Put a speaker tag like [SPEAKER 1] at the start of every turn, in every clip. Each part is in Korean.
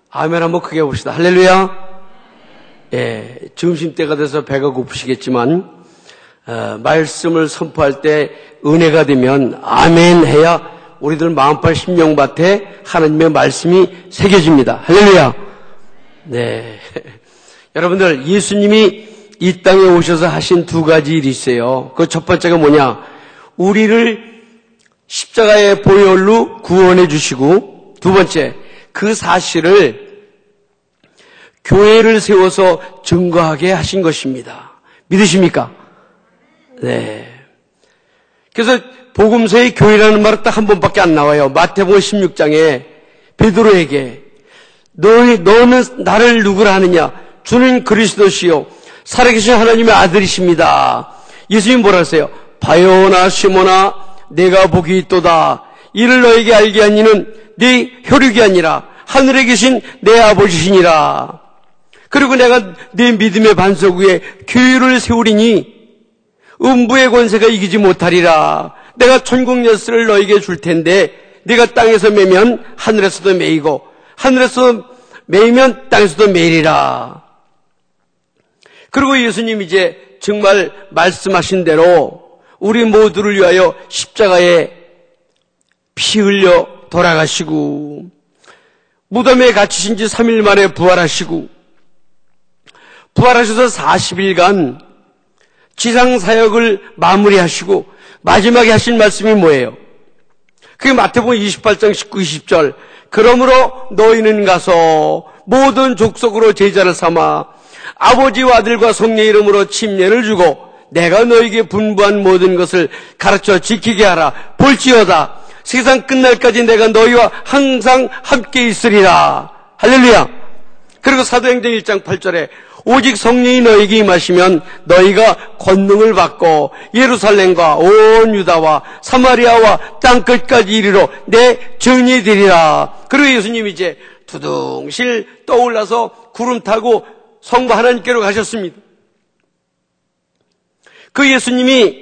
[SPEAKER 1] 아멘 한번 크게 해봅시다. 할렐루야. 예, 점심때가 돼서 배가 고프시겠지만 말씀을 선포할 때 은혜가 되면 아멘 해야 우리들 마음밭 심령밭에 하나님의 말씀이 새겨집니다. 할렐루야. 네. 여러분들, 예수님이 이 땅에 오셔서 하신 두 가지 일이 있어요. 그 첫 번째가 뭐냐? 우리를 십자가의 보혈로 구원해 주시고, 두 번째, 그 사실을 교회를 세워서 증거하게 하신 것입니다. 믿으십니까? 네. 그래서 복음서의 교회라는 말은 딱 한 번밖에 안 나와요. 마태복음 16장에 베드로에게 너는 나를 누구라 하느냐? 주는 그리스도시요 살아계신 하나님의 아들이십니다. 예수님 뭐라 하세요? 바요나 시몬아 내가 복이 있도다. 이를 너에게 알게 한 이는 네 혈육이 아니라 하늘에 계신 내 아버지시니라. 그리고 내가 네 믿음의 반석 위에 교회를 세우리니 음부의 권세가 이기지 못하리라. 내가 천국 열쇠를 너에게 줄 텐데 네가 땅에서 매면 하늘에서도 매이고 하늘에서 매이면 땅에서도 매이리라. 그리고 예수님 이제 정말 말씀하신 대로 우리 모두를 위하여 십자가에 피 흘려 돌아가시고 무덤에 갇히신 지 3일 만에 부활하시고 부활하셔서 40일간 지상사역을 마무리하시고 마지막에 하신 말씀이 뭐예요? 그게 마태복음 28장 19, 20절. 그러므로 너희는 가서 모든 족속으로 제자를 삼아 아버지와 아들과 성령의 이름으로 침례를 주고 내가 너희에게 분부한 모든 것을 가르쳐 지키게 하라. 볼지어다 세상 끝날까지 내가 너희와 항상 함께 있으리라. 할렐루야. 그리고 사도행전 1장 8절에 오직 성령이 너희에게 임하시면 너희가 권능을 받고 예루살렘과 온 유다와 사마리아와 땅끝까지 이르러 내 증인이 되리라. 그리고 예수님이 이제 두둥실 떠올라서 구름 타고 성부 하나님께로 가셨습니다. 그 예수님이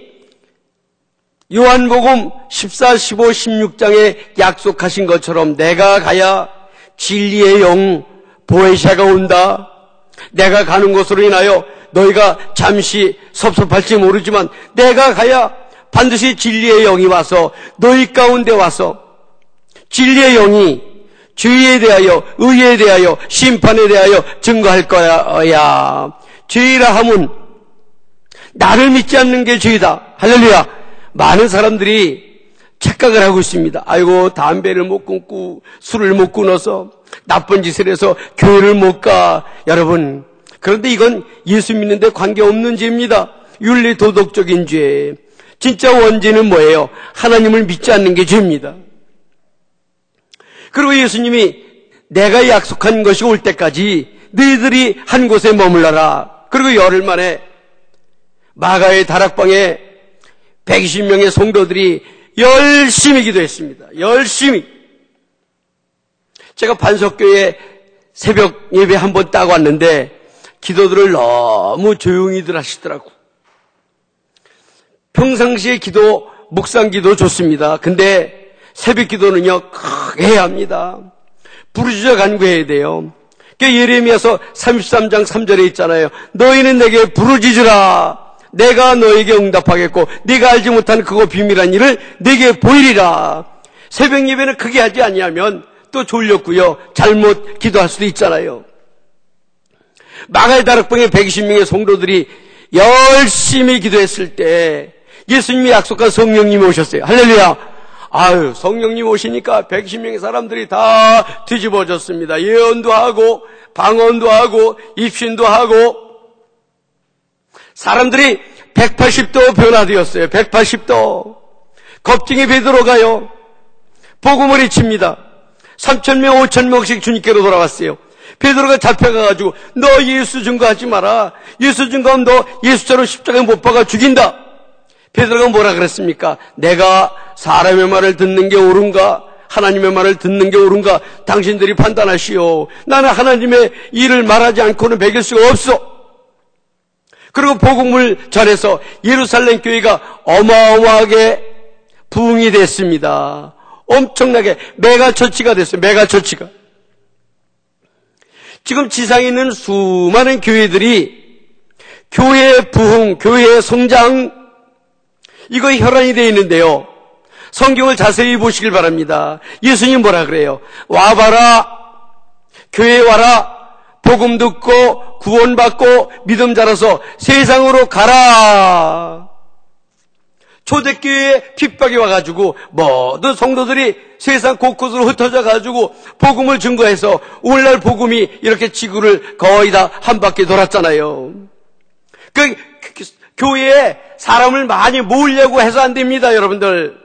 [SPEAKER 1] 요한복음 14, 15, 16장에 약속하신 것처럼 내가 가야 진리의 영 보혜사가 온다. 내가 가는 곳으로 인하여 너희가 잠시 섭섭할지 모르지만 내가 가야 반드시 진리의 영이 와서 너희 가운데 와서 진리의 영이 죄에 대하여 의에 대하여 심판에 대하여 증거할 거야. 죄라 함은 나를 믿지 않는 게 죄다. 할렐루야. 많은 사람들이 착각을 하고 있습니다. 아이고 담배를 못 끊고 술을 못 끊어서 나쁜 짓을 해서 교회를 못 가. 여러분, 그런데 이건 예수 믿는데 관계없는 죄입니다. 윤리 도덕적인 죄. 진짜 원죄는 뭐예요? 하나님을 믿지 않는 게 죄입니다. 그리고 예수님이 내가 약속한 것이 올 때까지 너희들이 한 곳에 머물러라. 그리고 열흘 만에 마가의 다락방에 120명의 성도들이 열심히 기도했습니다. 열심히. 제가 반석교회 새벽 예배 한번 따고 왔는데 기도들을 너무 조용히들 하시더라고. 평상시에 기도, 묵상 기도 좋습니다. 근데 새벽 기도는요, 크게 해야 합니다. 부르짖어 간구해야 돼요. 예레미야서 33장 3절에 있잖아요. 너희는 내게 부르짖으라. 내가 너에게 응답하겠고 네가 알지 못한 그거 비밀한 일을 네게 보이리라. 새벽 예배는 크게 하지 아니하면 또 졸렸고요. 잘못 기도할 수도 있잖아요. 마가의 다락방에 120명의 성도들이 열심히 기도했을 때 예수님이 약속한 성령님이 오셨어요. 할렐루야. 아유, 성령님 오시니까 120명의 사람들이 다 뒤집어졌습니다. 예언도 하고 방언도 하고 입신도 하고 사람들이 180도 변화되었어요. 180도. 겁쟁이 베드로가요. 복음을 외칩니다. 3,000명, 5,000명씩 주님께로 돌아왔어요. 베드로가 잡혀가가지고 너 예수 증거하지 마라. 예수 증거하면 너 예수처럼 십자가에 못 박아 죽인다. 베드로가 뭐라 그랬습니까? 내가 사람의 말을 듣는 게 옳은가? 하나님의 말을 듣는 게 옳은가? 당신들이 판단하시오. 나는 하나님의 일을 말하지 않고는 배길 수가 없어. 그리고 복음을 전해서 예루살렘 교회가 어마어마하게 부흥이 됐습니다. 엄청나게 메가처치가 됐어요. 메가처치가. 지금 지상에 있는 수많은 교회들이 교회의 부흥, 교회의 성장, 이거 혈안이 되어 있는데요. 성경을 자세히 보시길 바랍니다. 예수님 뭐라 그래요? 와봐라, 교회에 와라, 복음 듣고 구원받고 믿음 자라서 세상으로 가라. 초대교회에 핍박이 와가지고 모든 성도들이 세상 곳곳으로 흩어져 가지고 복음을 증거해서 오늘날 복음이 이렇게 지구를 거의 다 한 바퀴 돌았잖아요. 그 교회에 사람을 많이 모으려고 해서 안 됩니다, 여러분들.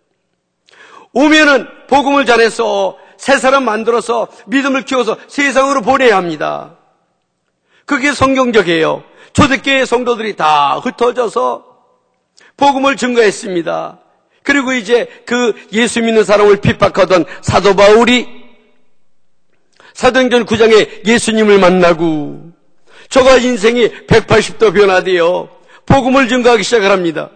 [SPEAKER 1] 오면은 복음을 전해서 새 사람 만들어서 믿음을 키워서 세상으로 보내야 합니다. 그게 성경적이에요. 초대교회 성도들이 다 흩어져서 복음을 증거했습니다. 그리고 이제 그 예수 믿는 사람을 핍박하던 사도 바울이 사도행전 9장에 예수님을 만나고 저가 인생이 180도 변화되어 복음을 증거하기 시작을 합니다.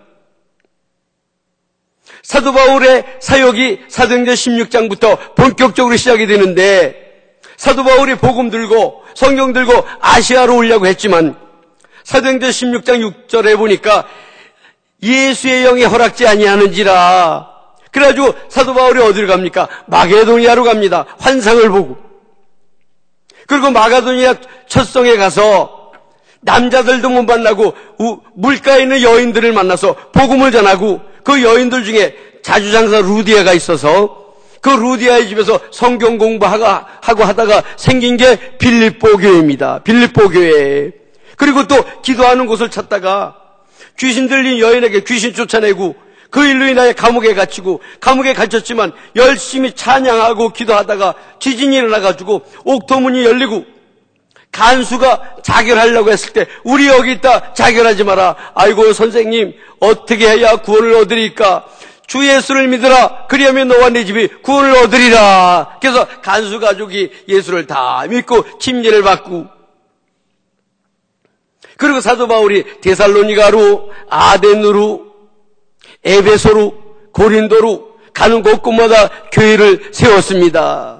[SPEAKER 1] 사도 바울의 사역이 사도행전 16장부터 본격적으로 시작이 되는데 사도 바울이 복음 들고 성경 들고 아시아로 오려고 했지만 사도행전 16장 6절에 보니까 예수의 영이 허락지 아니하는지라. 그래가지고 사도 바울이 어디로 갑니까? 마게도니아로 갑니다. 환상을 보고. 그리고 마게도니아 첫 성에 가서 남자들도 못 만나고 물가에 있는 여인들을 만나서 복음을 전하고 그 여인들 중에 자주장사 루디아가 있어서 그 루디아의 집에서 성경 공부하고 하다가 생긴 게 빌립보 교회입니다. 빌립보 교회. 그리고 또 기도하는 곳을 찾다가 귀신 들린 여인에게 귀신 쫓아내고 그 일로 인하여 감옥에 갇히고 감옥에 갇혔지만 열심히 찬양하고 기도하다가 지진이 일어나가지고 옥토문이 열리고 간수가 자결하려고 했을 때 우리 여기 있다 자결하지 마라. 아이고 선생님 어떻게 해야 구원을 얻으리까? 주 예수를 믿으라. 그리하면 너와 네 집이 구원을 얻으리라. 그래서 간수 가족이 예수를 다 믿고 침례를 받고 그리고 사도 바울이 데살로니가로 아덴으로 에베소로 고린도로 가는 곳곳마다 교회를 세웠습니다.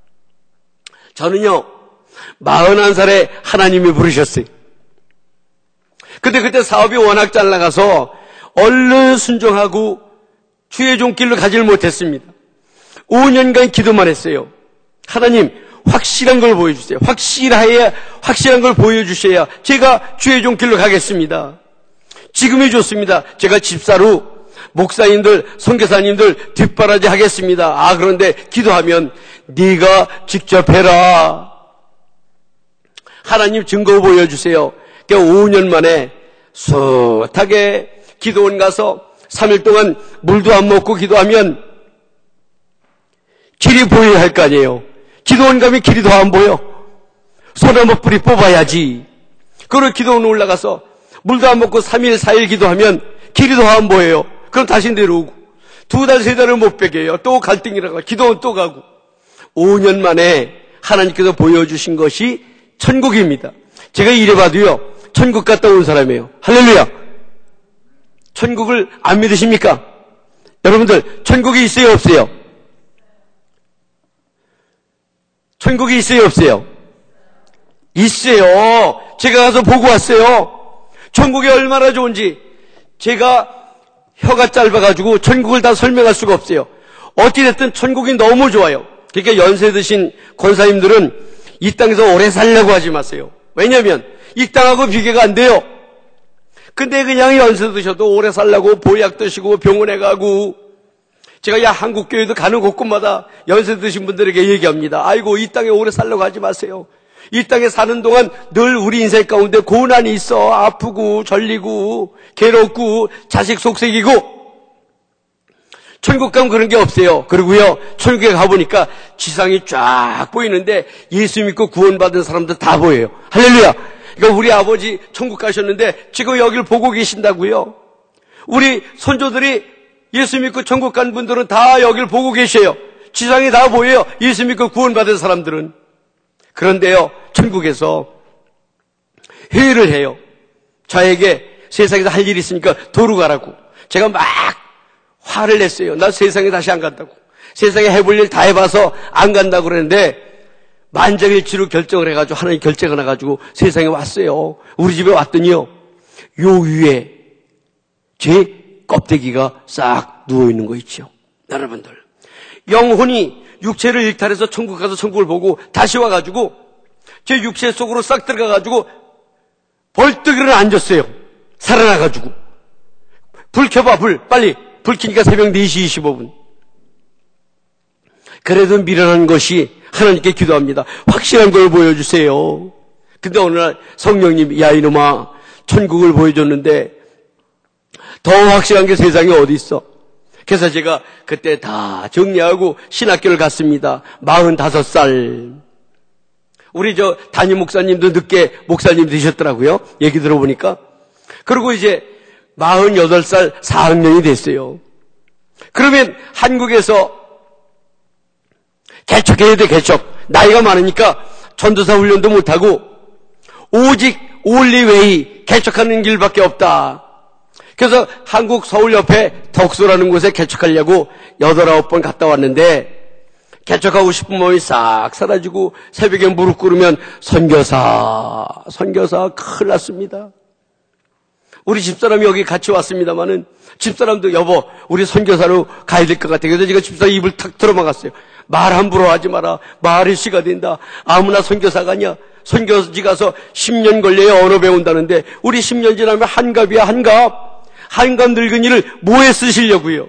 [SPEAKER 1] 저는요 41살에 하나님이 부르셨어요. 근데 그때 사업이 워낙 잘 나가서 얼른 순종하고 주의 종길로 가지를 못했습니다. 5년간 기도만 했어요. 하나님 확실한 걸 보여주세요. 확실한 걸 보여주셔야 제가 주의 종길로 가겠습니다. 지금이 좋습니다. 제가 집사로 목사님들, 선교사님들 뒷바라지 하겠습니다. 아 그런데 기도하면 네가 직접 해라. 하나님 증거 보여주세요. 그러니까 5년 만에 숱하게 기도원 가서 3일 동안 물도 안 먹고 기도하면 길이 보여야 할 거 아니에요. 기도원 가면 길이 더 안 보여. 소나무 뿌리 뽑아야지. 그리고 기도원 올라가서 물도 안 먹고 3일, 4일 기도하면 길이 더 안 보여요. 그럼 다시 내려오고 2달, 3달을 못 베겨요. 또 갈등이라고 기도원 또 가고 5년 만에 하나님께서 보여주신 것이 천국입니다. 제가 이래봐도요 천국 갔다 온 사람이에요. 할렐루야. 천국을 안 믿으십니까? 여러분들 천국이 있어요 없어요? 천국이 있어요 없어요? 있어요. 제가 가서 보고 왔어요. 천국이 얼마나 좋은지 제가 혀가 짧아가지고 천국을 다 설명할 수가 없어요. 어찌됐든 천국이 너무 좋아요. 그러니까 연세 드신 권사님들은 이 땅에서 오래 살려고 하지 마세요. 왜냐하면 이 땅하고 비교가 안 돼요. 근데 그냥 연세 드셔도 오래 살려고 보약 드시고 병원에 가고 제가 한국교회도 가는 곳곳마다 연세 드신 분들에게 얘기합니다. 아이고 이 땅에 오래 살려고 하지 마세요. 이 땅에 사는 동안 늘 우리 인생 가운데 고난이 있어. 아프고 절리고 괴롭고 자식 속색이고 천국 가면 그런 게 없어요. 그리고요 천국에 가보니까 지상이 쫙 보이는데 예수 믿고 구원받은 사람들 다 보여요. 할렐루야. 그러니까 우리 아버지 천국 가셨는데 지금 여기를 보고 계신다고요. 우리 손조들이 예수 믿고 천국 간 분들은 다 여기를 보고 계셔요. 지상이 다 보여요. 예수 믿고 구원받은 사람들은. 그런데요 천국에서 회의를 해요. 저에게 세상에서 할 일이 있으니까 도로 가라고. 제가 막 화를 냈어요. 나 세상에 다시 안 간다고. 세상에 해볼 일 다 해봐서 안 간다고 그랬는데 만장일치로 결정을 해가지고 하나님 결정을 해가지고 세상에 왔어요. 우리 집에 왔더니요, 요 위에 제 껍데기가 싹 누워있는 거 있죠. 여러분들, 영혼이 육체를 일탈해서 천국 가서 천국을 보고 다시 와가지고 제 육체 속으로 싹 들어가가지고 벌떡 일어나 앉았어요. 살아나가지고. 불 켜봐, 빨리. 불 켜니까 새벽 4시 25분. 그래도 미련한 것이 하나님께 기도합니다. 확실한 걸 보여주세요. 근데 어느 날 성령님이, 야 이놈아, 천국을 보여줬는데 더 확실한 게 세상에 어디 있어? 그래서 제가 그때 다 정리하고 신학교를 갔습니다. 45살. 우리 담임 목사님도 늦게 목사님 되셨더라고요. 얘기 들어보니까. 그리고 이제 48살 4학년이 됐어요. 그러면 한국에서 개척해야 돼, 개척. 나이가 많으니까 전도사 훈련도 못하고 오직 올리웨이 개척하는 길밖에 없다. 그래서 한국 서울 옆에 덕소라는 곳에 개척하려고 8, 9번 갔다 왔는데 개척하고 싶은 마음이 싹 사라지고 새벽에 무릎 꿇으면 선교사 큰일 났습니다. 우리 집사람이 여기 같이 왔습니다마는 집사람도 여보 우리 선교사로 가야 될 것 같아. 그래서 제가 집사람 입을 탁 틀어막았어요. 말 함부로 하지 마라. 말이 씨가 된다. 아무나 선교사가 아니야. 선교지 가서 10년 걸려야 언어 배운다는데 우리 10년 지나면 한갑이야, 한갑. 한갑 늙은이를 뭐에 쓰시려고요?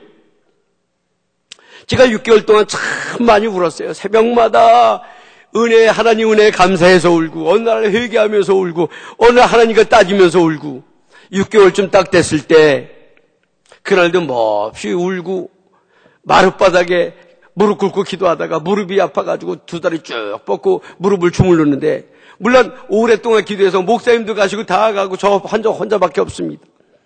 [SPEAKER 1] 제가 6개월 동안 참 많이 울었어요. 새벽마다 하나님 은혜에 감사해서 울고, 어느 날 회개하면서 울고, 어느 날 하나님과 따지면서 울고, 6개월쯤 딱 됐을 때, 그날도 몹시 울고, 마룻바닥에 무릎 꿇고 기도하다가 무릎이 아파가지고 두 다리 쭉 뻗고 무릎을 주물렀는데, 물론 오랫동안 기도해서 목사님도 가시고 다 가고 저 혼자밖에 없습니다.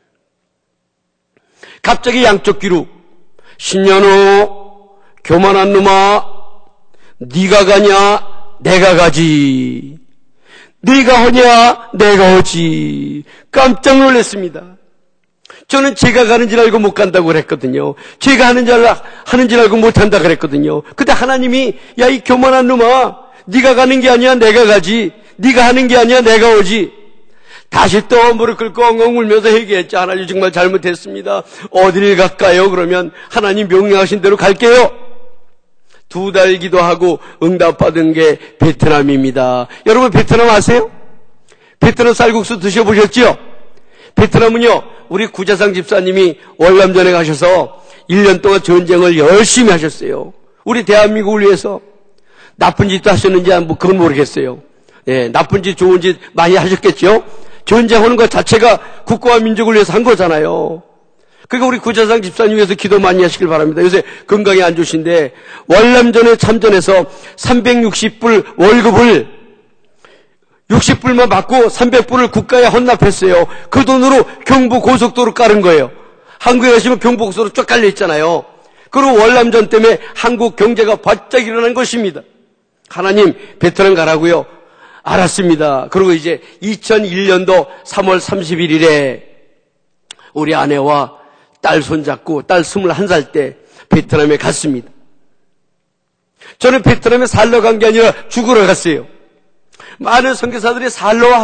[SPEAKER 1] 갑자기 양쪽 귀로, 신년호, 교만한 놈아, 네가 가냐, 내가 가지. 네가 하냐, 내가 하지. 깜짝 놀랐습니다. 저는 제가 가는 줄 알고 못 간다고 그랬거든요. 제가 하는 줄 알고 못 한다 그랬거든요. 근데 하나님이, 야, 이 교만한 놈아, 네가 가는 게 아니야, 내가 가지. 네가 하는 게 아니야, 내가 오지. 다시 또 무릎 꿇고 엉엉 울면서 얘기했죠. 하나님 정말 잘못했습니다. 어디를 갈까요? 그러면 하나님 명령하신 대로 갈게요. 2달 기도하고 응답받은 게 베트남입니다. 여러분 베트남 아세요? 베트남 쌀국수 드셔보셨죠? 베트남은요, 우리 구자상 집사님이 월남전에 가셔서 1년 동안 전쟁을 열심히 하셨어요. 우리 대한민국을 위해서. 나쁜 짓도 하셨는지 그건 모르겠어요. 예, 나쁜 짓 좋은 짓 많이 하셨겠죠? 전쟁하는 것 자체가 국가와 민족을 위해서 한 거잖아요. 그러니까 우리 구자상 집사님 위해서 기도 많이 하시길 바랍니다. 요새 건강이 안 좋으신데 월남전에 참전해서 360불 월급을 60불만 받고 300불을 국가에 헌납했어요. 그 돈으로 경부 고속도로 깔은 거예요. 한국에 가시면 경부 고속도로 쫙 깔려 있잖아요. 그리고 월남전 때문에 한국 경제가 바짝 일어난 것입니다. 하나님 베트남 가라고요? 알았습니다. 그리고 이제 2001년도 3월 31일에 우리 아내와 딸 손잡고 딸 21살 때 베트남에 갔습니다. 저는 베트남에 살러 간 게 아니라 죽으러 갔어요. 많은 선교사들이 살러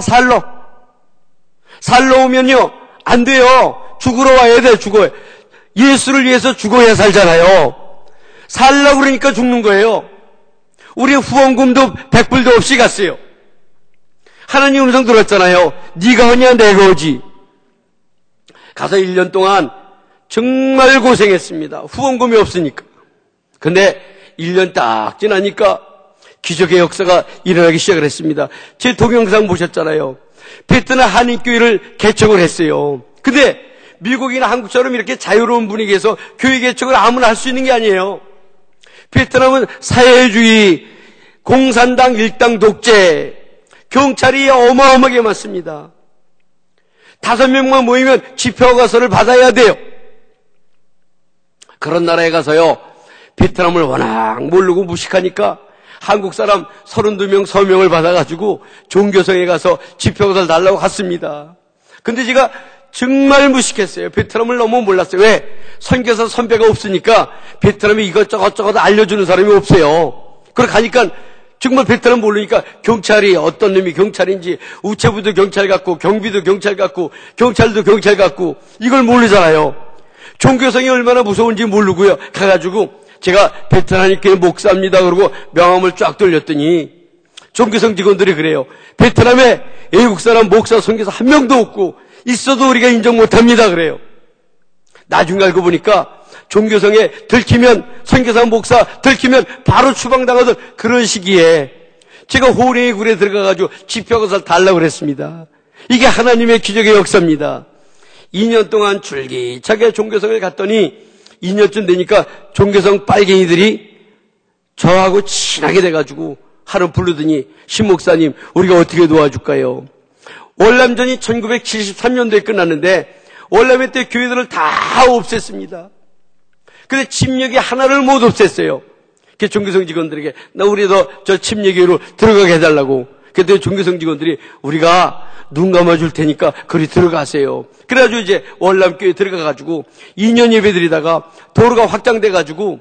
[SPEAKER 1] 오면요 안 돼요. 죽으러 와야 돼. 죽어야. 예수를 위해서 죽어야 살잖아요. 살려고 그러니까 죽는 거예요. 우리 후원금도 100불도 없이 갔어요. 하나님 음성 들었잖아요. 네가 하냐 내가 오지. 가서 1년 동안 정말 고생했습니다. 후원금이 없으니까. 근데 1년 딱 지나니까 기적의 역사가 일어나기 시작을 했습니다. 제 동영상 보셨잖아요. 베트남 한인교회를 개척을 했어요. 근데 미국이나 한국처럼 이렇게 자유로운 분위기에서 교회 개척을 아무나 할 수 있는 게 아니에요. 베트남은 사회주의, 공산당 일당 독재, 경찰이 어마어마하게 많습니다. 5명만 모이면 집회허가서를 받아야 돼요. 그런 나라에 가서요, 베트남을 워낙 모르고 무식하니까 한국 사람 32명 서명을 받아가지고 종교성에 가서 집회허가서를 달라고 갔습니다. 근데 제가 정말 무식했어요. 베트남을 너무 몰랐어요. 왜? 선교사 선배가 없으니까 베트남에 이것저것 알려주는 사람이 없어요. 그래 가니까 정말 베트남 모르니까 경찰이 어떤 놈이 경찰인지, 우체부도 경찰 같고 경비도 경찰 같고 경찰도 경찰 같고 이걸 모르잖아요. 종교성이 얼마나 무서운지 모르고요. 가가지고 제가 베트남 교회 목사입니다 그러고 명함을 쫙 돌렸더니 종교성 직원들이 그래요. 베트남에 외국 사람 목사 선교사 한 명도 없고 있어도 우리가 인정 못합니다 그래요. 나중에 알고 보니까 종교성에 들키면, 선교사 목사 들키면 바로 추방당하던 그런 시기에 제가 호랭이 굴에 들어가가지고 지표것을 달라고 그랬습니다. 이게 하나님의 기적의 역사입니다. 2년 동안 줄기차게 종교성을 갔더니 2년쯤 되니까 종교성 빨갱이들이 저하고 친하게 돼가지고 하루 부르더니 신 목사님 우리가 어떻게 도와줄까요? 월남전이 1973년도에 끝났는데 월남회 때 교회들을 다 없앴습니다. 근데 침략이 하나를 못 없앴어요. 그 종교성 직원들에게 나 우리도 저 침략교회로 들어가게 해달라고. 그때 종교성 직원들이 우리가 눈 감아줄 테니까 그리 들어가세요. 그래가지고 이제 월남교회 들어가가지고 2년 예배드리다가 도로가 확장돼가지고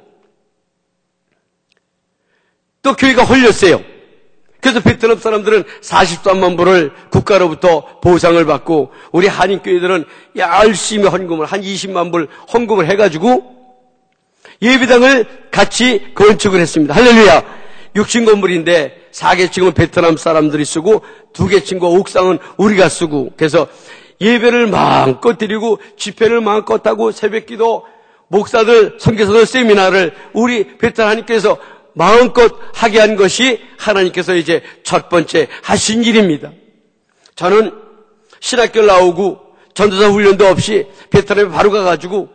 [SPEAKER 1] 또 교회가 헐렸어요. 그래서 베트남 사람들은 43만 불을 국가로부터 보상을 받고 우리 한인교회들은 열심히 헌금을 한 20만 불 헌금을 해가지고 예배당을 같이 건축을 했습니다. 할렐루야. 6층 건물인데 4계층은 베트남 사람들이 쓰고 2계층과 옥상은 우리가 쓰고 그래서 예배를 마음껏 드리고 집회를 마음껏 하고 새벽기도 목사들 선교사들 세미나를 우리 베트남 하나님께서 마음껏 하게 한 것이 하나님께서 이제 첫 번째 하신 일입니다. 저는 신학교를 나오고 전도사 훈련도 없이 베트남에 바로 가가지고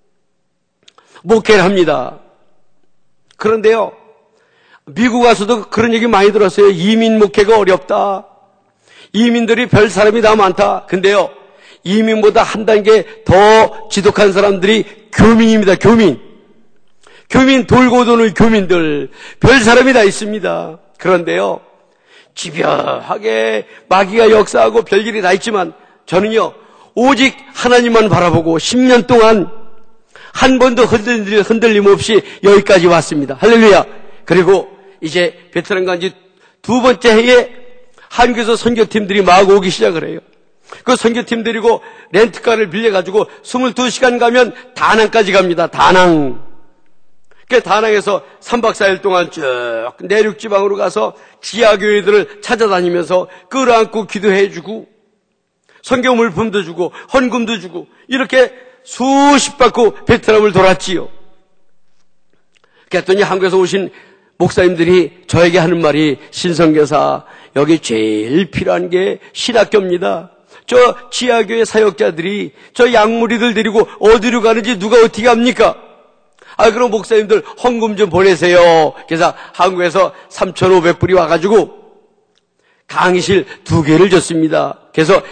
[SPEAKER 1] 목회를 합니다. 그런데요, 미국 와서도 그런 얘기 많이 들었어요. 이민 목회가 어렵다. 이민들이 별 사람이 다 많다. 근데요, 이민보다 한 단계 더 지독한 사람들이 교민입니다. 교민 돌고 도는 교민들 별 사람이 다 있습니다. 그런데요, 집요하게 마귀가 역사하고 별일이 다 있지만 저는요, 오직 하나님만 바라보고 10년 동안 한 번도 흔들림 없이 여기까지 왔습니다. 할렐루야. 그리고 이제 베트남 간지 2번째 해에 한국에서 선교팀들이 막 오기 시작을 해요. 그 선교팀 데리고 렌트카를 빌려가지고 22시간 가면 다낭까지 갑니다. 다낭. 그 다낭에서 3박 4일 동안 쭉 내륙지방으로 가서 지하교회들을 찾아다니면서 끌어안고 기도해주고 선교 물품도 주고 헌금도 주고 이렇게 수십 바퀴 베트남을 돌았지요. 그랬더니 한국에서 오신 목사님들이 저에게 하는 말이 신선교사 여기 제일 필요한 게 신학교입니다. 저 지하교회 사역자들이 저 양무리들 데리고 어디로 가는지 누가 어떻게 합니까? 그럼 목사님들 헌금 좀 보내세요. 그래서 한국에서 3,500불이 와가지고 강의실 2개를 줬습니다. 그래서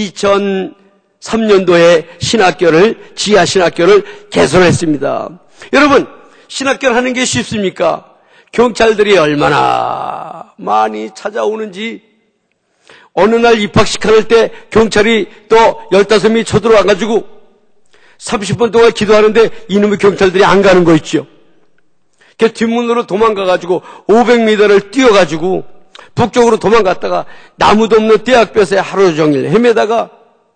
[SPEAKER 1] 2003년도에 지하 신학교를 개설했습니다. 여러분, 신학교를 하는 게 쉽습니까? 경찰들이 얼마나 많이 찾아오는지 어느 날 입학식 할 때 경찰이 또 15명이 쳐들어와가지고 30분 동안 기도하는데 이놈의 경찰들이 안 가는 거 있죠. 그 뒷문으로 도망가가지고 500m를 뛰어가지고 북쪽으로 도망갔다가 나무도 없는 떼약볕에 하루 종일 헤매다가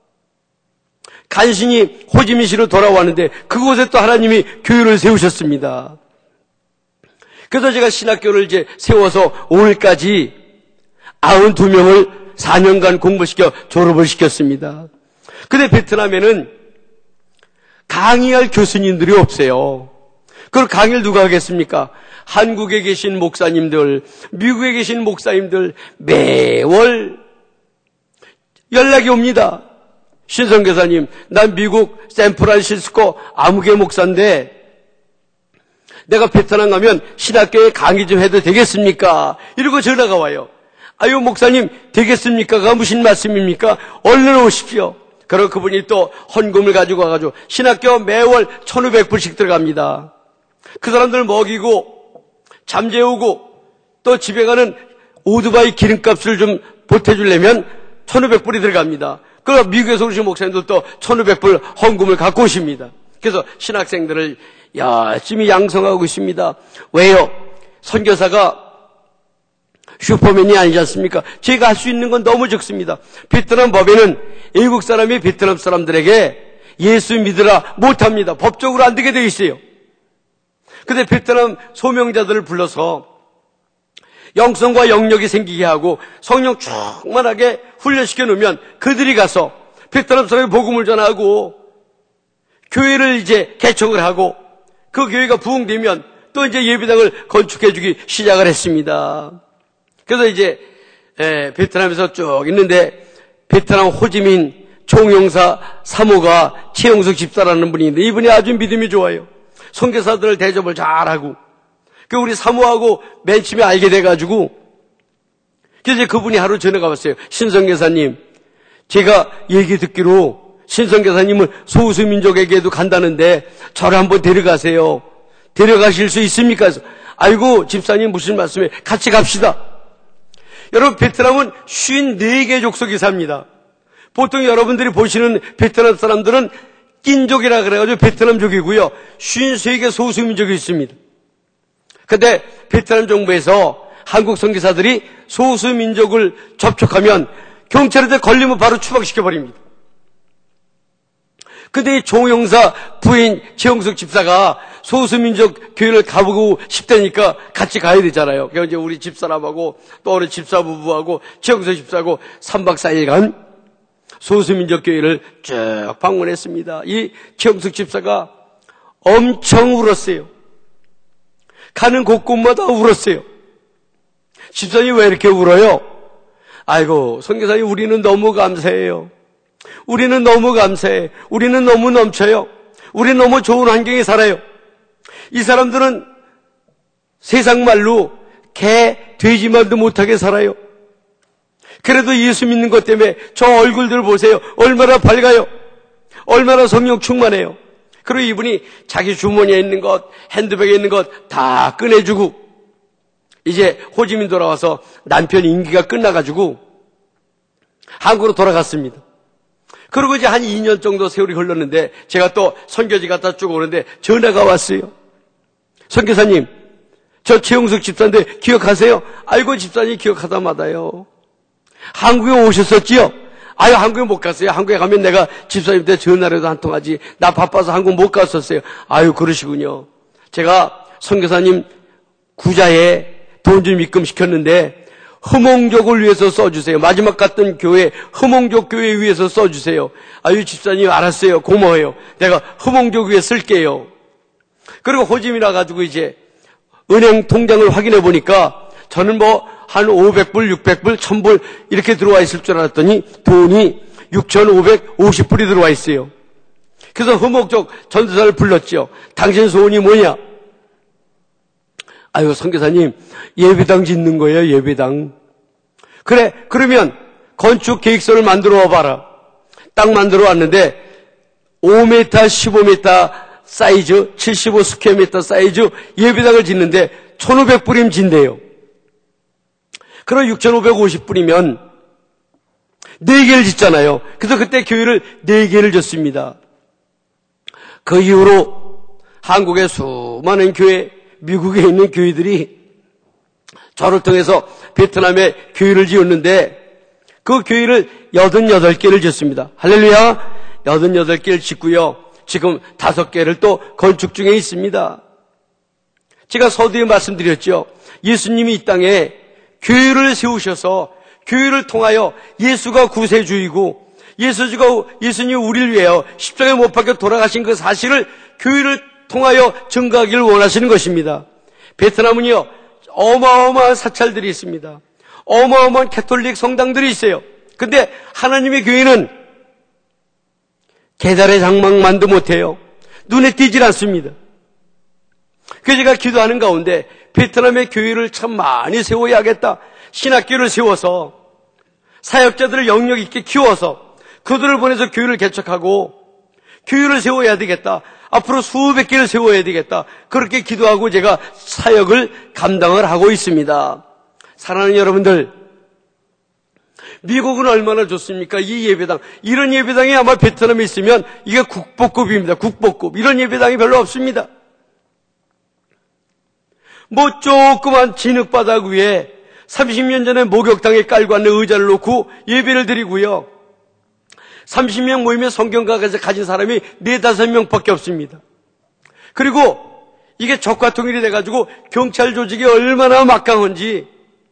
[SPEAKER 1] 간신히 호지민시로 돌아왔는데 그곳에 또 하나님이 교회를 세우셨습니다. 그래서 제가 신학교를 이제 세워서 오늘까지 92명을 4년간 공부시켜 졸업을 시켰습니다. 근데 베트남에는 강의할 교수님들이 없어요. 그걸 강의를 누가 하겠습니까? 한국에 계신 목사님들, 미국에 계신 목사님들 매월 연락이 옵니다. 신성교사님, 난 미국 샌프란시스코 아무개 목사인데 내가 베트남 가면 신학교에 강의 좀 해도 되겠습니까? 이러고 전화가 와요. 아유 목사님 되겠습니까가 무슨 말씀입니까? 얼른 오십시오. 그리고 그분이 또 헌금을 가지고 와가지고 신학교 매월 1,500불씩 들어갑니다. 그 사람들 먹이고 잠재우고 또 집에 가는 오토바이 기름값을 좀 보태주려면 1,500불이 들어갑니다. 그리고 미국에서 오신 목사님들도 1,500불 헌금을 갖고 오십니다. 그래서 신학생들을 열심히 양성하고 있습니다. 왜요? 선교사가 슈퍼맨이 아니지 않습니까? 제가 할 수 있는 건 너무 적습니다. 베트남 법에는 외국 사람이 베트남 사람들에게 예수 믿으라 못합니다. 법적으로 안 되게 되어 있어요. 근데 베트남 소명자들을 불러서 영성과 영력이 생기게 하고 성령 충만하게 훈련시켜 놓으면 그들이 가서 베트남 사람에 복음을 전하고 교회를 이제 개척을 하고 그 교회가 부흥되면 또 이제 예배당을 건축해 주기 시작을 했습니다. 그래서 이제 베트남에서 쭉 있는데 베트남 호지민 총영사 3호가 최영석 집사라는 분이 있는데 이분이 아주 믿음이 좋아요. 선교사들을 대접을 잘하고 그 우리 3호하고 맨 처음에 알게 돼가지고 그래서 이제 그분이 하루 전화가 왔어요. 신성교사님, 제가 얘기 듣기로 신성교사님은 소수민족에게도 간다는데 저를 한번 데려가세요. 데려가실 수 있습니까? 그래서 아이고 집사님 무슨 말씀에 같이 갑시다. 여러분 베트남은 54개 족속이 삽니다. 보통 여러분들이 보시는 베트남 사람들은 낀족이라 그래가지고 베트남족이고요. 53개 소수민족이 있습니다. 근데 베트남 정부에서 한국 선교사들이 소수민족을 접촉하면 경찰한테 걸리면 바로 추방시켜버립니다. 근데 이 종영사 부인 최영석 집사가 소수민족 교회를 가보고 싶다니까 같이 가야 되잖아요. 그래서 이제 우리 집사람하고 또 어느 집사 부부하고 최영석 집사하고 3박 4일간 소수민족 교회를 쭉 방문했습니다. 이 최영석 집사가 엄청 울었어요. 가는 곳곳마다 울었어요. 집사님 왜 이렇게 울어요? 아이고 선교사님 우리는 너무 감사해요. 우리는 너무 감사해. 우리는 너무 넘쳐요. 우리는 너무 좋은 환경에 살아요. 이 사람들은 세상 말로 개, 돼지말도 못하게 살아요. 그래도 예수 믿는 것 때문에 저 얼굴들 보세요. 얼마나 밝아요. 얼마나 성령 충만해요. 그리고 이분이 자기 주머니에 있는 것, 핸드백에 있는 것 다 꺼내주고 이제 호지민 돌아와서 남편 임기가 끝나가지고 한국으로 돌아갔습니다. 그리고 이제 한 2년 정도 세월이 흘렀는데 제가 또 선교지 갔다 쭉 오는데 전화가 왔어요. 선교사님, 저 최용석 집사인데 기억하세요? 아이고 집사님 기억하다 마다요. 한국에 오셨었지요? 아유 한국에 못 갔어요. 한국에 가면 내가 집사님한테 전화라도 한 통하지. 나 바빠서 한국 못 갔었어요. 아유 그러시군요. 제가 선교사님 구자에 돈 좀 입금시켰는데 허몽족을 위해서 써주세요. 마지막 갔던 교회 허몽족 교회 위해서 써주세요. 아유 집사님 알았어요. 고마워요. 내가 허몽족 위에 쓸게요. 그리고 호짐이라 가지고 이제 은행 통장을 확인해 보니까 저는 뭐 한 500불, 600불, 1000불 이렇게 들어와 있을 줄 알았더니 돈이 6,550불이 들어와 있어요. 그래서 허몽족 전도사를 불렀죠. 당신 소원이 뭐냐? 아유 선교사님 예배당 짓는 거예요. 예배당. 그래 그러면 건축 계획서를 만들어 와봐라. 딱 만들어 왔는데 5m 15m 사이즈 75 스퀘어미터 사이즈 예배당을 짓는데 1,500불이면 진대요. 그럼 6,550불이면 4개를 짓잖아요. 그래서 그때 교회를 4개를 졌습니다. 그 이후로 한국의 수많은 교회, 미국에 있는 교회들이 저를 통해서 베트남에 교회를 지었는데 그 교회를 88개를 짓습니다. 할렐루야! 88개를 짓고요. 지금 5개를 또 건축 중에 있습니다. 제가 서두에 말씀드렸죠. 예수님이 이 땅에 교회를 세우셔서 교회를 통하여 예수가 구세주이고 예수님이 우리를 위하여 십자가에 못 박혀 돌아가신 그 사실을 교회를 통하여 증거하기를 원하시는 것입니다. 베트남은요 어마어마한 사찰들이 있습니다. 어마어마한 캐톨릭 성당들이 있어요. 근데 하나님의 교회는 계달의 장막만도 못해요. 눈에 띄질 않습니다. 그래서 제가 기도하는 가운데 베트남의 교회를 참 많이 세워야겠다. 신학교를 세워서 사역자들을 영역 있게 키워서 그들을 보내서 교회를 개척하고 교회를 세워야 되겠다. 앞으로 수백 개를 세워야 되겠다. 그렇게 기도하고 제가 사역을 감당을 하고 있습니다. 사랑하는 여러분들, 미국은 얼마나 좋습니까? 이 예배당. 이런 예배당이 아마 베트남에 있으면 이게 국보급입니다. 국보급. 이런 예배당이 별로 없습니다. 뭐 조그만 진흙바닥 위에 30년 전에 목욕탕에 깔고 앉는 의자를 놓고 예배를 드리고요. 30명 모임에 성경가에서 가진 사람이 4-5명밖에 없습니다. 그리고 이게 적과 통일이 돼가지고 경찰 조직이 얼마나 막강한지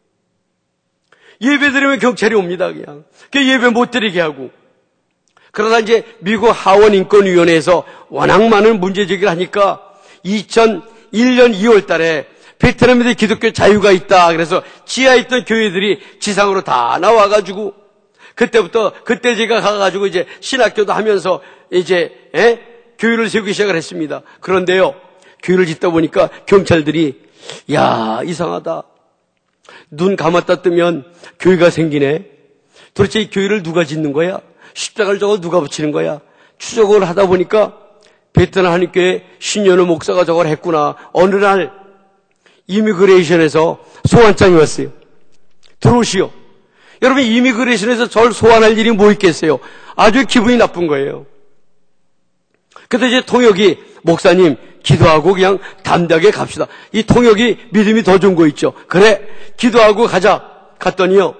[SPEAKER 1] 예배 드리면 경찰이 옵니다. 그냥 예배 못 드리게 하고. 그러다 이제 미국 하원인권위원회에서 워낙 많은 문제 제기를 하니까 2001년 2월 달에 베트남에 기독교 자유가 있다. 그래서 지하에 있던 교회들이 지상으로 다 나와가지고 그때 제가 가가지고 이제 신학교도 하면서 이제 교회를 세우기 시작을 했습니다. 그런데요, 교회를 짓다 보니까 경찰들이 야, 이상하다. 눈 감았다 뜨면 교회가 생기네. 도대체 이 교회를 누가 짓는 거야? 십자가를 저걸 누가 붙이는 거야? 추적을 하다 보니까 베트남 한인교회 신현우 목사가 저걸 했구나. 어느 날 이미그레이션에서 소환장이 왔어요. 들어오시오. 여러분, 이미그레이션에서 저를 소환할 일이 뭐 있겠어요? 아주 기분이 나쁜 거예요. 그때 이제 통역이 목사님 기도하고 그냥 담대하게 갑시다. 이 통역이 믿음이 더 좋은 거 있죠. 그래, 기도하고 가자. 갔더니요,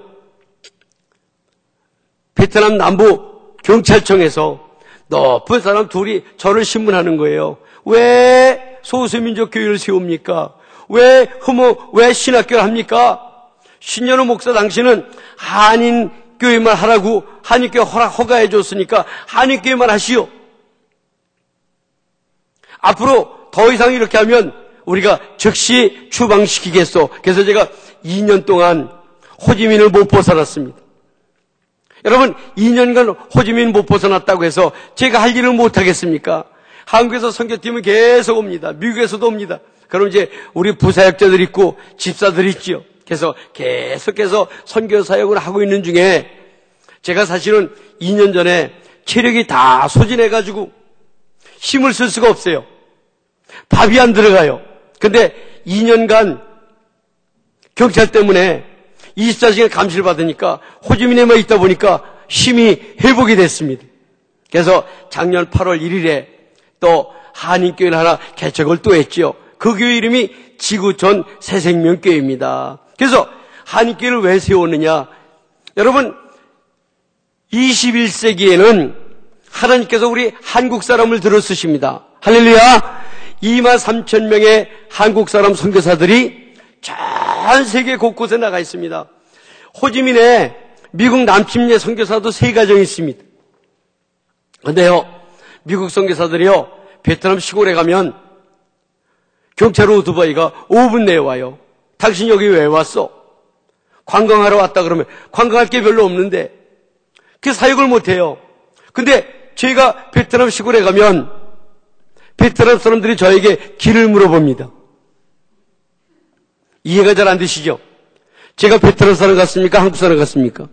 [SPEAKER 1] 베트남 남부 경찰청에서 높은 사람 둘이 저를 신문하는 거예요. 왜 소수민족 교회를 세웁니까? 왜 신학교를 합니까? 신현우 목사 당신은 한인교회만 하라고 한인교회 허가해 줬으니까 한인교회만 하시오. 앞으로 더 이상 이렇게 하면 우리가 즉시 추방시키겠소. 그래서 제가 2년 동안 호지민을 못 벗어났습니다. 여러분, 2년간 호지민 못 벗어났다고 해서 제가 할 일을 못 하겠습니까? 한국에서 선교팀은 계속 옵니다. 미국에서도 옵니다. 그럼 이제 우리 부사역자들 있고 집사들 있지요. 그래서 계속해서 선교 사역을 하고 있는 중에 제가 사실은 2년 전에 체력이 다 소진해가지고 힘을 쓸 수가 없어요. 밥이 안 들어가요. 근데 2년간 경찰 때문에 24시간 감시를 받으니까 호지민에만 있다 보니까 힘이 회복이 됐습니다. 그래서 작년 8월 1일에 또 한인교회를 하나 개척을 또 했죠. 그 교회 이름이 지구촌 새생명교회입니다. 그래서 한인교회를 왜 세웠느냐? 여러분, 21세기에는 하나님께서 우리 한국 사람을 들어 쓰십니다. 할렐루야! 23,000명의 한국 사람 선교사들이 전 세계 곳곳에 나가 있습니다. 호지민에 미국 남침례 선교사도 3가정이 있습니다. 그런데요, 미국 선교사들이요, 베트남 시골에 가면 경찰 오토바이가 5분 내에 와요. 당신 여기 왜 왔어? 관광하러 왔다 그러면 관광할 게 별로 없는데 그 사역을 못해요. 근데 제가 베트남 시골에 가면 베트남 사람들이 저에게 길을 물어봅니다. 이해가 잘 안 되시죠? 제가 베트남 사람 같습니까? 한국 사람 같습니까?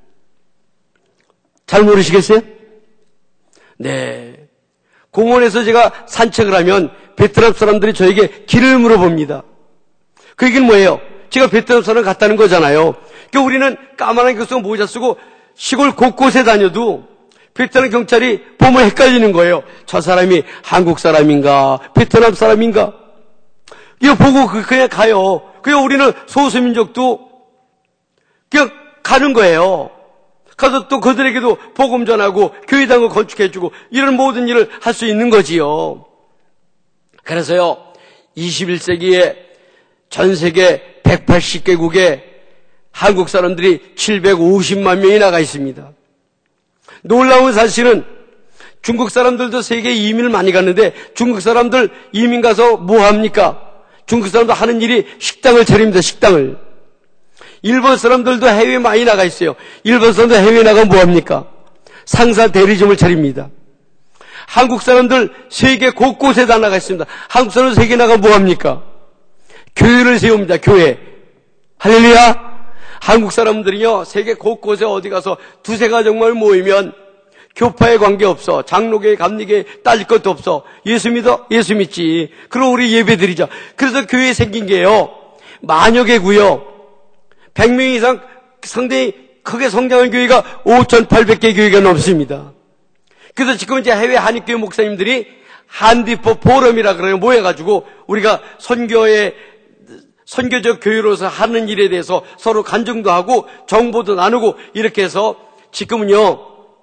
[SPEAKER 1] 잘 모르시겠어요? 네. 공원에서 제가 산책을 하면 베트남 사람들이 저에게 길을 물어봅니다. 그 얘기는 뭐예요? 제가 베트남 사람 같다는 거잖아요. 그러니까 우리는 까만한 교수가 모자 쓰고 시골 곳곳에 다녀도 베트남 경찰이 보면 헷갈리는 거예요. 저 사람이 한국 사람인가 베트남 사람인가 이거 보고 그냥 가요. 그냥 우리는 소수민족도 그냥 가는 거예요. 가서 또 그들에게도 복음 전하고 교회당을 건축해주고 이런 모든 일을 할 수 있는 거지요. 그래서요, 21세기에 전 세계 180개국에 한국 사람들이 750만 명이 나가 있습니다. 놀라운 사실은 중국 사람들도 세계에 이민을 많이 갔는데 중국 사람들 이민 가서 뭐 합니까? 중국 사람도 하는 일이 식당을 차립니다. 식당을. 일본 사람들도 해외에 많이 나가 있어요. 일본 사람도 해외에 나가면 뭐 합니까? 상사 대리점을 차립니다. 한국 사람들 세계 곳곳에 다 나가 있습니다. 한국 사람들 세계에 나가면 뭐 합니까? 교회를 세웁니다. 교회. 할렐루야. 한국 사람들이요, 세계 곳곳에 어디 가서 두세 가정만 모이면 교파에 관계없어. 장로계, 감리계 따질 것도 없어. 예수 믿어? 예수 믿지. 그럼 우리 예배 드리자. 그래서 교회 생긴 게요, 만여 개고요. 100명 이상 상당히 크게 성장한 교회가 5,800개 교회가 넘습니다. 그래서 지금 이제 해외 한인교회 목사님들이 한디포 포럼이라 그래요. 모여가지고 우리가 선교의 선교적 교회로서 하는 일에 대해서 서로 간증도 하고 정보도 나누고 이렇게 해서 지금은요,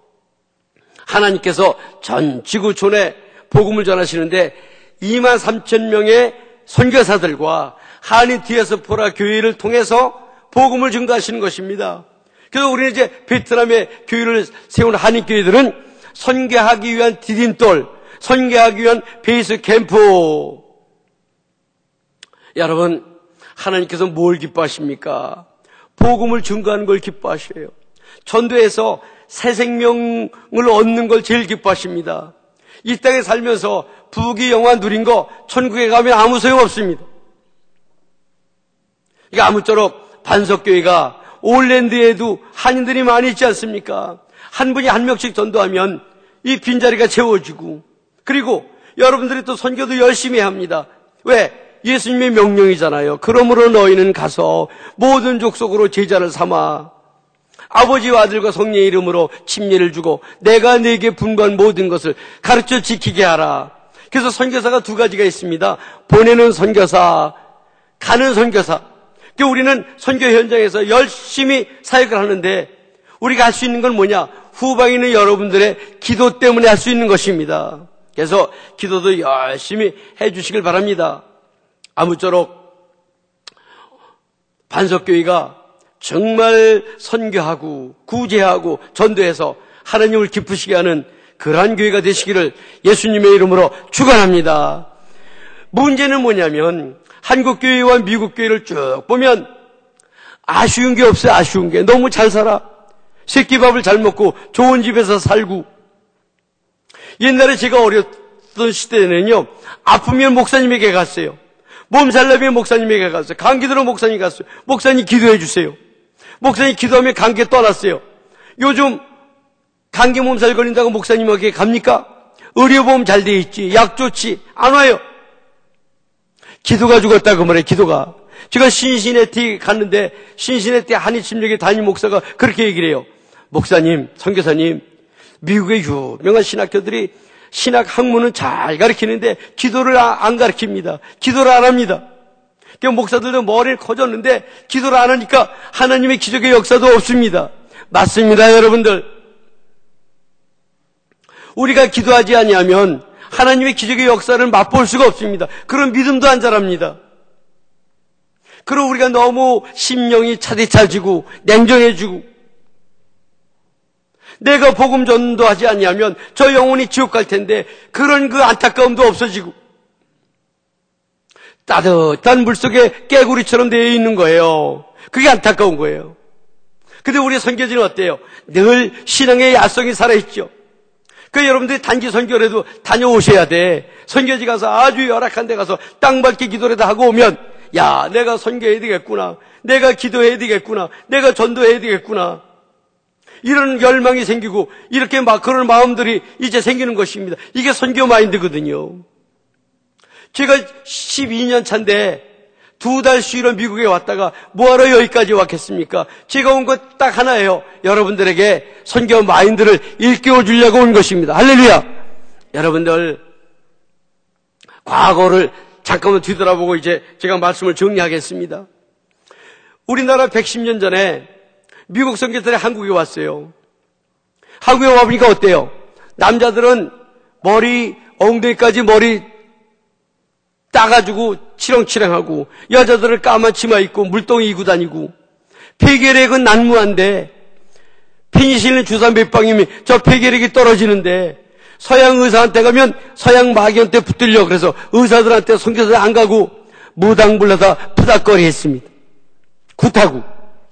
[SPEAKER 1] 하나님께서 전 지구촌에 복음을 전하시는데 23,000명의 선교사들과 한인 디아스포라 교회를 통해서 복음을 증거하시는 것입니다. 그래서 우리는 이제 베트남에 교회를 세운 한인 교회들은 선교하기 위한 디딤돌, 선교하기 위한 베이스 캠프. 여러분, 하나님께서 뭘 기뻐하십니까? 복음을 증거하는 걸 기뻐하셔요. 전도에서 새 생명을 얻는 걸 제일 기뻐하십니다. 이 땅에 살면서 부귀 영화 누린 거 천국에 가면 아무 소용없습니다. 그러니까 아무쪼록 반석교회가 올랜드에도 한인들이 많이 있지 않습니까? 한 분이 한 명씩 전도하면 이 빈자리가 채워지고, 그리고 여러분들이 또 선교도 열심히 합니다. 왜? 예수님의 명령이잖아요. 그러므로 너희는 가서 모든 족속으로 제자를 삼아 아버지와 아들과 성령의 이름으로 침례를 주고 내가 네게 분부한 모든 것을 가르쳐 지키게 하라. 그래서 선교사가 두 가지가 있습니다. 보내는 선교사, 가는 선교사. 그러니까 우리는 선교 현장에서 열심히 사역을 하는데 우리가 할 수 있는 건 뭐냐? 후방에 있는 여러분들의 기도 때문에 할 수 있는 것입니다. 그래서 기도도 열심히 해 주시길 바랍니다. 아무쪼록 반석교회가 정말 선교하고 구제하고 전도해서 하나님을 기쁘시게 하는 그러한 교회가 되시기를 예수님의 이름으로 축원합니다. 문제는 뭐냐면 한국교회와 미국교회를 쭉 보면 아쉬운 게 없어요. 아쉬운 게. 너무 잘 살아. 새끼밥을 잘 먹고 좋은 집에서 살고. 옛날에 제가 어렸던 시대에는요, 아프면 목사님에게 갔어요. 몸살 나면 목사님에게 갔어요. 감기 들어 목사님 갔어요. 목사님 기도해 주세요. 목사님 기도하면 감기 떠났어요. 요즘 감기 몸살 걸린다고 목사님에게 갑니까? 의료보험 잘 돼 있지. 약 좋지. 안 와요. 기도가 죽었다고 말해요. 기도가. 제가 신시내티 갔는데 신시내티 한인침략의 담임 목사가 그렇게 얘기를 해요. 목사님, 선교사님, 미국의 유명한 신학교들이 신학 학문은 잘 가르치는데 기도를 안 가르칩니다. 기도를 안 합니다. 그러니까 목사들도 머리를 커졌는데 기도를 안 하니까 하나님의 기적의 역사도 없습니다. 맞습니다, 여러분들. 우리가 기도하지 아니하면 하나님의 기적의 역사를 맛볼 수가 없습니다. 그런 믿음도 안 자랍니다. 그럼 우리가 너무 심령이 차디차지고 냉정해지고 내가 복음 전도하지 아니하면 저 영혼이 지옥 갈 텐데 그런 그 안타까움도 없어지고 따뜻한 물속에 깨구리처럼 되어 있는 거예요. 그게 안타까운 거예요. 근데 우리 선교지는 어때요? 늘 신앙의 야성이 살아있죠. 그 여러분들이 단기 선교라도 다녀오셔야 돼. 선교지 가서 아주 열악한 데 가서 땅밟기 기도라도 하고 오면 야, 내가 선교해야 되겠구나. 내가 기도해야 되겠구나. 내가 전도해야 되겠구나. 이런 열망이 생기고 이렇게 막 그런 마음들이 이제 생기는 것입니다. 이게 선교 마인드거든요. 제가 12년 차인데 2달 쉬러 미국에 왔다가 뭐하러 여기까지 왔겠습니까? 제가 온 것 딱 하나예요. 여러분들에게 선교 마인드를 일깨워 주려고 온 것입니다. 할렐루야. 여러분들 과거를 잠깐만 뒤돌아보고 이제 제가 말씀을 정리하겠습니다. 우리나라 110년 전에 미국 선교사들이 한국에 왔어요. 한국에 와보니까 어때요? 남자들은 머리 엉덩이까지 머리 따가지고 치렁치렁하고 여자들은 까만 치마 입고 물동이 입고 다니고 폐결핵은 난무한데 페니실린 주사 몇 방이면 저 폐결핵이 떨어지는데 서양 의사한테 가면 서양 마귀한테 붙들려 그래서 의사들한테 선교사들 안 가고 무당불러다 푸닥거리 했습니다. 굿하고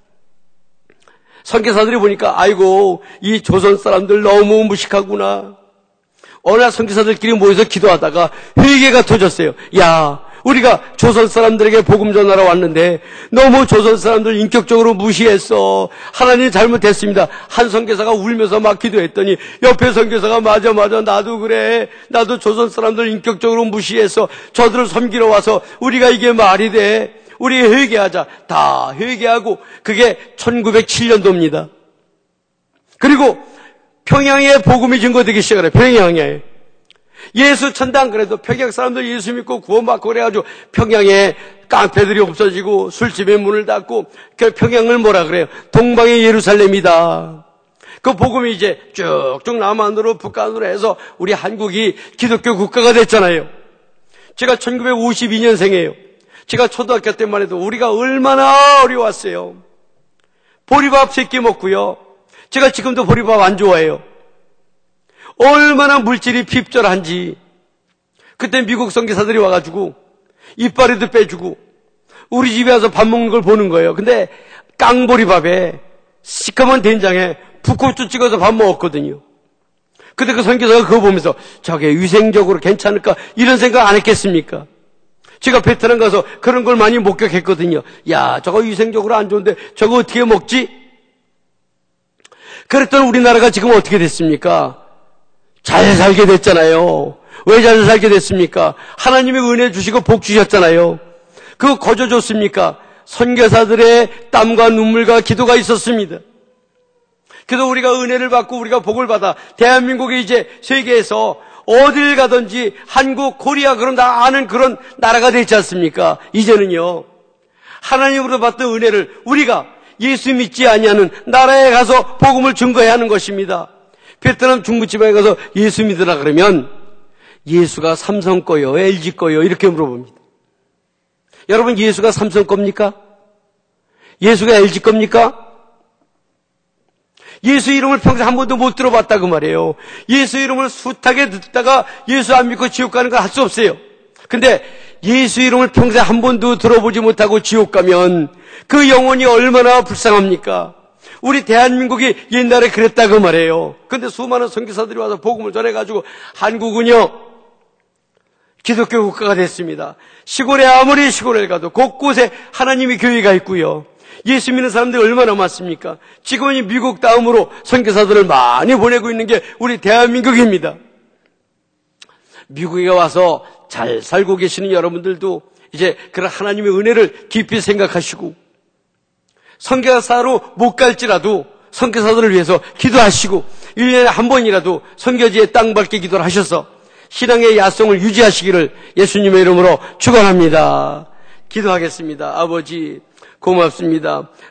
[SPEAKER 1] 선교사들이 보니까 아이고 이 조선 사람들 너무 무식하구나. 어느 날 선교사들끼리 모여서 기도하다가 회개가 터졌어요. 야, 우리가 조선 사람들에게 복음 전하러 왔는데 너무 조선 사람들 인격적으로 무시했어. 하나님 잘못했습니다. 한 선교사가 울면서 막 기도했더니 옆에 선교사가 맞아 나도 그래. 나도 조선 사람들 인격적으로 무시했어. 저들을 섬기러 와서 우리가 이게 말이 돼. 우리 회개하자. 다 회개하고 그게 1907년도입니다. 그리고 평양에 복음이 증거되기 시작해요. 평양에. 예수 천당 그래도 평양 사람들 예수 믿고 구원받고 그래가지고 평양에 깡패들이 없어지고 술집에 문을 닫고 그 평양을 뭐라 그래요? 동방의 예루살렘이다. 그 복음이 이제 쭉쭉 남한으로 북한으로 해서 우리 한국이 기독교 국가가 됐잖아요. 제가 1952년생이에요. 제가 초등학교 때만 해도 우리가 얼마나 어려웠어요. 보리밥 3끼 먹고요. 제가 지금도 보리밥 안 좋아해요. 얼마나 물질이 핍절한지. 그때 미국 선교사들이 와가지고 이빨에도 빼주고 우리 집에 와서 밥 먹는 걸 보는 거예요. 근데 깡보리밥에 시커먼 된장에 붓고추 찍어서 밥 먹었거든요. 근데 그 선교사가 그거 보면서 저게 위생적으로 괜찮을까 이런 생각 안 했겠습니까? 제가 베트남 가서 그런 걸 많이 목격했거든요. 야, 저거 위생적으로 안 좋은데 저거 어떻게 먹지? 그랬더니 우리나라가 지금 어떻게 됐습니까? 잘 살게 됐잖아요. 왜 잘 살게 됐습니까? 하나님이 은혜 주시고 복 주셨잖아요. 그거 거저 줬습니까? 선교사들의 땀과 눈물과 기도가 있었습니다. 그래서 우리가 은혜를 받고 우리가 복을 받아 대한민국이 이제 세계에서 어딜 가든지 한국, 코리아 그런 다 아는 그런 나라가 되지 않습니까? 이제는요. 하나님으로 받던 은혜를 우리가 예수 믿지 아니하는 나라에 가서 복음을 증거해야 하는 것입니다. 베트남 중부지방에 가서 예수 믿으라 그러면 예수가 삼성 거요, LG 거요 이렇게 물어봅니다. 여러분 예수가 삼성 겁니까? 예수가 LG 겁니까? 예수 이름을 평생 한 번도 못 들어봤다 그 말이에요. 예수 이름을 숱하게 듣다가 예수 안 믿고 지옥 가는 거 할 수 없어요. 근데 예수 이름을 평생 한 번도 들어보지 못하고 지옥 가면 그 영혼이 얼마나 불쌍합니까? 우리 대한민국이 옛날에 그랬다 그 말이에요. 근데 수많은 선교사들이 와서 복음을 전해가지고 한국은요 기독교 국가가 됐습니다. 시골에 아무리 시골에 가도 곳곳에 하나님의 교회가 있고요. 예수 믿는 사람들이 얼마나 많습니까? 지금은 미국 다음으로 선교사들을 많이 보내고 있는 게 우리 대한민국입니다. 미국에 와서 잘 살고 계시는 여러분들도 이제 그런 하나님의 은혜를 깊이 생각하시고 선교사로 못 갈지라도 선교사들을 위해서 기도하시고 1년에 한 번이라도 선교지에 땅 밟게 기도를 하셔서 신앙의 야성을 유지하시기를 예수님의 이름으로 축원합니다. 기도하겠습니다. 아버지 고맙습니다.